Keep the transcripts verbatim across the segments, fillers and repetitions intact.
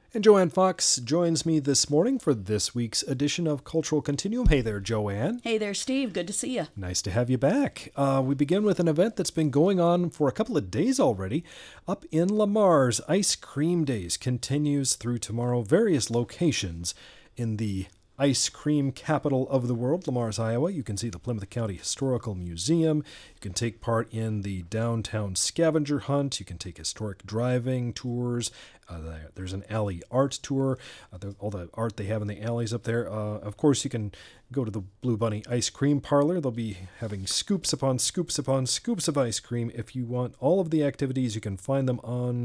And Joanne Fox joins me this morning for this week's edition of Cultural Continuum. Hey there, Joanne. Hey there, Steve. Good to see you. Nice to have you back. Uh, we begin with an event that's been going on for a couple of days already. Up in Lamar's Ice Cream Days continues through tomorrow. Various locations in the ice cream capital of the world, Lamar's, Iowa. You can see the Plymouth County Historical Museum. You can take part in the downtown scavenger hunt. You can take historic driving tours. Uh, there's an alley art tour. Uh, the, all the art they have in the alleys up there. Uh, of course, you can go to the Blue Bunny Ice Cream Parlor. They'll be having scoops upon scoops upon scoops of ice cream. If you want all of the activities, you can find them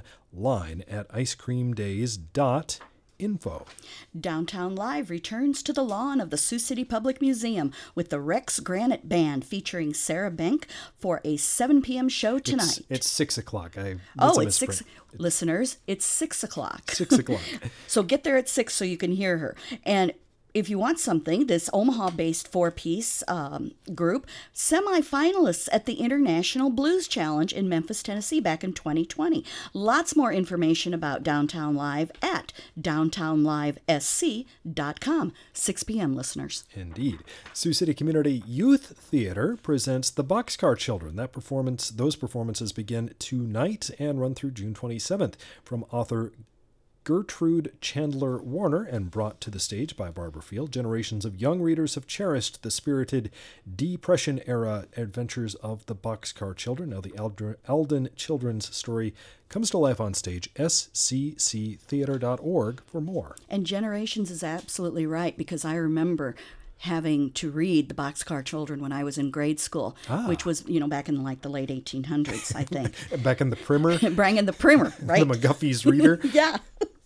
online at ice cream days dot info. Downtown Live returns to the lawn of the Sioux City Public Museum with the Rex Granite Band featuring Sarah Bank for a seven p.m. show tonight. It's, it's six o'clock. I, oh, it's six. Listeners, it's six o'clock. Six o'clock. So get there at six so you can hear her. And if you want something, this Omaha-based four-piece um, group, semifinalists at the International Blues Challenge in Memphis, Tennessee back in twenty twenty. Lots more information about Downtown Live at downtown live s c dot com. six p.m., listeners. Indeed. Sioux City Community Youth Theater presents The Boxcar Children. That performance, those performances begin tonight and run through June twenty-seventh. From author Gertrude Chandler Warner and brought to the stage by Barbara Field, generations of young readers have cherished the spirited Depression-era adventures of the Boxcar Children. Now the Alden Children's story comes to life on stage. s c c theater dot org for more. And generations is absolutely right, because I remember having to read the Boxcar Children when I was in grade school, ah. which was, you know, back in like the late eighteen hundreds, I think. Back in the primer? Back in the primer, right? The McGuffey's Reader? Yeah.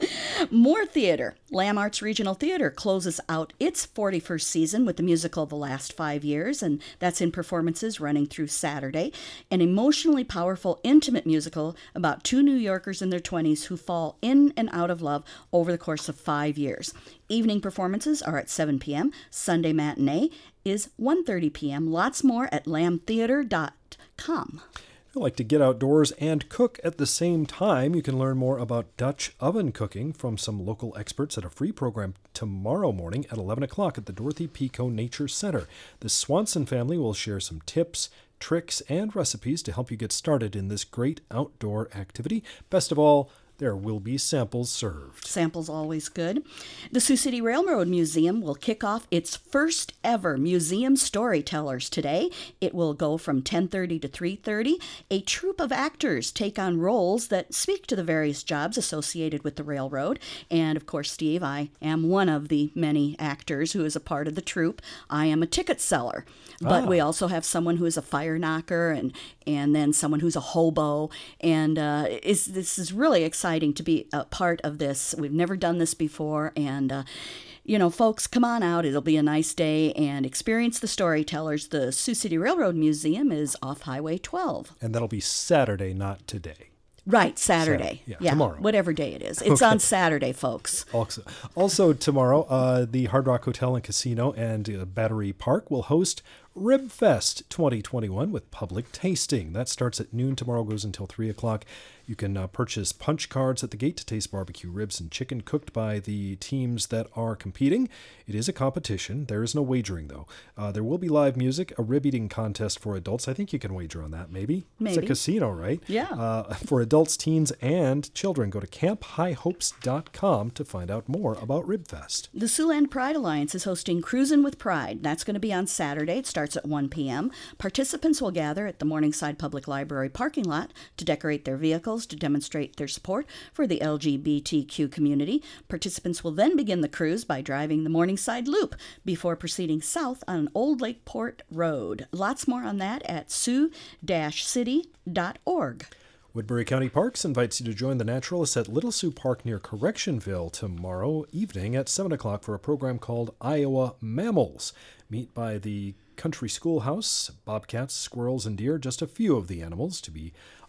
More theater. Lamb Arts Regional Theater closes out its forty-first season with the musical The Last Five Years, and that's in performances running through Saturday. An emotionally powerful, intimate musical about two New Yorkers in their twenties who fall in and out of love over the course of five years. Evening performances are at seven p.m. Sunday matinee is one thirty p.m. Lots more at lamb theater dot com. If you like to get outdoors and cook at the same time, you can learn more about Dutch oven cooking from some local experts at a free program tomorrow morning at eleven o'clock at the Dorothy Pico Nature Center. The Swanson family will share some tips, tricks, and recipes to help you get started in this great outdoor activity. Best of all, there will be samples served. Samples always good. The Sioux City Railroad Museum will kick off its first ever Museum Storytellers today. It will go from ten thirty to three thirty. A troupe of actors take on roles that speak to the various jobs associated with the railroad. And of course, Steve, I am one of the many actors who is a part of the troupe. I am a ticket seller. But ah. we also have someone who is a fire knocker and, and then someone who's a hobo. And uh, is, this is really exciting to be a part of this. We've never done this before, and uh, you know, folks, come on out. It'll be a nice day and experience the storytellers. The Sioux City Railroad Museum is off Highway twelve. And that'll be Saturday, not today. Right, Saturday. Saturday. Yeah, yeah, tomorrow. Whatever day it is. It's okay. On Saturday, folks. Also, also tomorrow, uh, the Hard Rock Hotel and Casino and uh, Battery Park will host Rib Fest twenty twenty-one with public tasting. That starts at noon tomorrow, goes until three o'clock. You can uh, purchase punch cards at the gate to taste barbecue ribs and chicken cooked by the teams that are competing. It is a competition. There is no wagering, though. Uh, there will be live music, a rib eating contest for adults. I think you can wager on that, maybe. Maybe. It's a casino, right? Yeah. Uh, for adults, teens, and children, go to camp high hopes dot com to find out more about Rib Fest. The Siouxland Pride Alliance is hosting Cruisin' with Pride. That's going to be on Saturday. It starts at one p.m. Participants will gather at the Morningside Public Library parking lot to decorate their vehicles to demonstrate their support for the L G B T Q community. Participants will then begin the cruise by driving the Morningside Loop before proceeding south on Old Lakeport Road. Lots more on that at sioux city dot org. Woodbury County Parks invites you to join the naturalists at Little Sioux Park near Correctionville tomorrow evening at seven o'clock for a program called Iowa Mammals. Meet by the Country Schoolhouse, bobcats, squirrels, and deer, just a few of the animals to be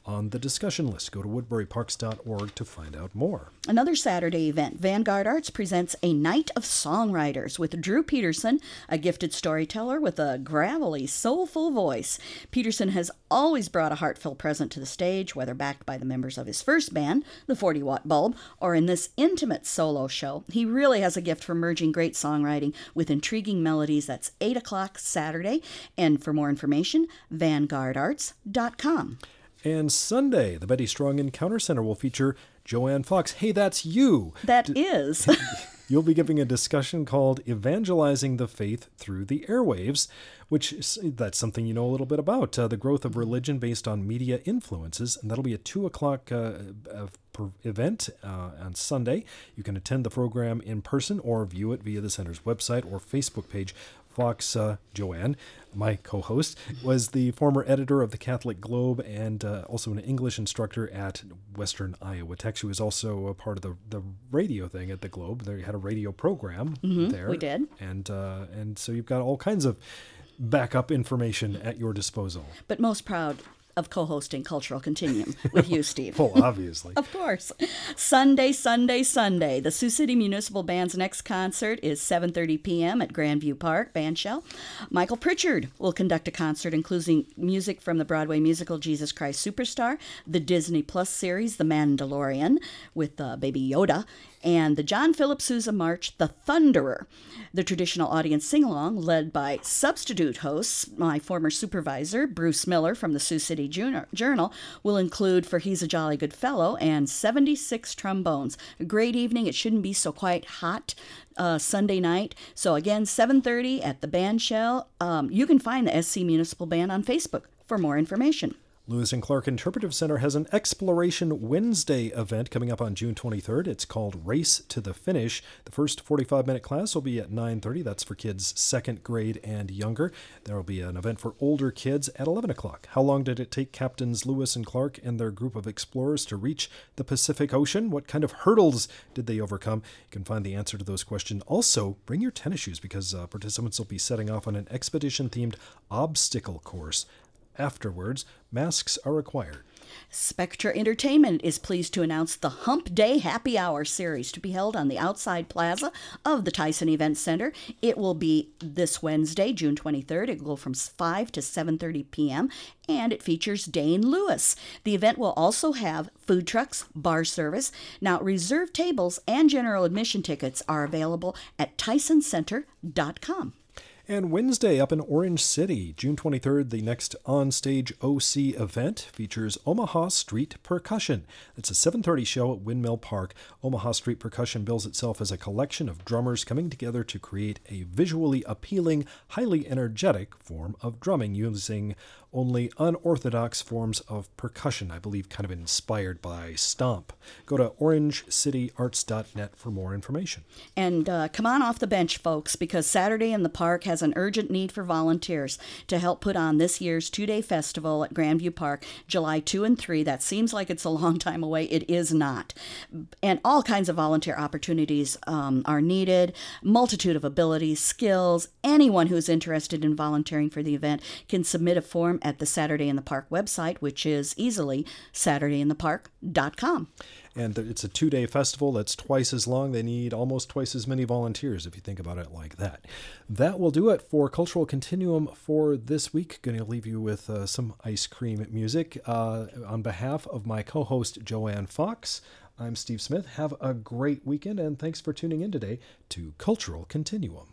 on the discussion list. Go to woodbury parks dot org to find out more. Another Saturday event, Vanguard Arts presents a Night of Songwriters with Drew Peterson, a gifted storyteller with a gravelly, soulful voice. Peterson has always brought a heartfelt present to the stage, whether backed by the members of his first band, the forty watt Bulb, or in this intimate solo show. He really has a gift for merging great songwriting with intriguing melodies. That's eight o'clock Saturday. And for more information, vanguard arts dot com. And Sunday, the Betty Strong Encounter Center will feature Joanne Fox. Hey, that's you. That D- is. You'll be giving a discussion called Evangelizing the Faith Through the Airwaves, which is, that's something you know a little bit about, uh, the growth of religion based on media influences. And that'll be a two o'clock uh, uh, event uh, on Sunday. You can attend the program in person or view it via the center's website or Facebook page. Fox, uh, Joanne, my co-host, was the former editor of the Catholic Globe and uh, also an English instructor at Western Iowa Tech. She was also a part of the, the radio thing at the Globe. They had a radio program mm-hmm, there. We did. And, uh, and so you've got all kinds of backup information at your disposal. But most proud of co-hosting Cultural Continuum with you, Steve. Well, obviously. Of course. Sunday, Sunday, Sunday. The Sioux City Municipal Band's next concert is seven thirty p.m. at Grandview Park, Bandshell. Michael Pritchard will conduct a concert including music from the Broadway musical Jesus Christ Superstar, the Disney Plus series The Mandalorian with uh, Baby Yoda, and the John Philip Sousa March, The Thunderer. The traditional audience sing-along, led by substitute hosts, my former supervisor, Bruce Miller from the Sioux City Journal, will include For He's a Jolly Good Fellow and seventy-six trombones. A great evening. It shouldn't be so quite hot uh, Sunday night. So again, seven thirty at the Bandshell. Um, you can find the S C Municipal Band on Facebook for more information. Lewis and Clark Interpretive Center has an Exploration Wednesday event coming up on June twenty-third. It's called Race to the Finish. The first forty-five minute class will be at nine thirty. That's for kids second grade and younger. There will be an event for older kids at eleven o'clock. How long did it take Captains Lewis and Clark and their group of explorers to reach the Pacific Ocean? What kind of hurdles did they overcome? You can find the answer to those questions. Also, bring your tennis shoes because uh, participants will be setting off on an expedition-themed obstacle course. Afterwards, masks are required. Spectra Entertainment is pleased to announce the Hump Day Happy Hour series to be held on the outside plaza of the Tyson Event Center. It will be this Wednesday, June twenty-third. It will go from five to seven thirty p.m., and it features Dane Lewis. The event will also have food trucks, bar service. Now, reserved tables and general admission tickets are available at tyson center dot com. And Wednesday up in Orange City, June twenty-third, the next on-stage O C event features Omaha Street Percussion. It's a seven thirty show at Windmill Park. Omaha Street Percussion bills itself as a collection of drummers coming together to create a visually appealing, highly energetic form of drumming using only unorthodox forms of percussion, I believe kind of inspired by stomp. Go to orange city arts dot net for more information. And uh, come on off the bench, folks, because Saturday in the Park has an urgent need for volunteers to help put on this year's two-day festival at Grandview Park, July second and third. That seems like it's a long time away. It is not. And all kinds of volunteer opportunities um, are needed, multitude of abilities, skills. Anyone who is interested in volunteering for the event can submit a form at the Saturday in the Park website, which is easily saturday in the park dot com. And it's a two-day festival that's twice as long. They need almost twice as many volunteers, if you think about it like that. That will do it for Cultural Continuum for this week. Going to leave you with uh, some ice cream music. Uh, on behalf of my co-host, Joanne Fox, I'm Steve Smith. Have a great weekend, and thanks for tuning in today to Cultural Continuum.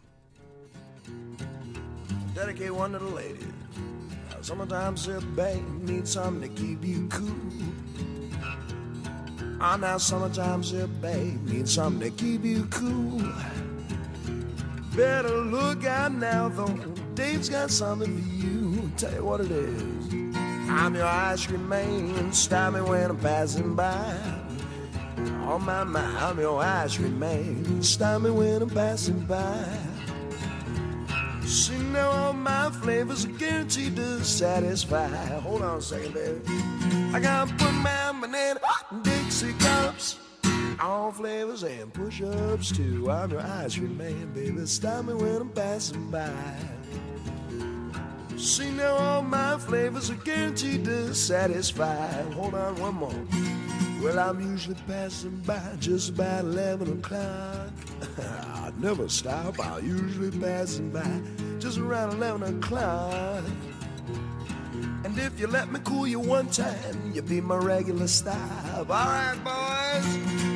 Dedicate one to the ladies. Sometimes a babe needs something to keep you cool. Ah, now sometimes a babe needs something to keep you cool. Better look out now, though. Dave's got something for you. Tell you what it is. I'm your ice cream man. Stop me when I'm passing by. On my mind, I'm your ice cream man. Stop me when I'm passing by. See, now all my flavors are guaranteed to satisfy. Hold on a second, baby. I gotta put my banana Dixie cups, all flavors and push-ups too. I'm your ice cream man, baby. Stop me when I'm passing by. See now all my flavors are guaranteed to satisfy. Hold on one more. Well, I'm usually passing by just about eleven o'clock. I never stop, I'm usually passing by just around eleven o'clock. And if you let me cool you one time, you'll be my regular stop. All right, boys.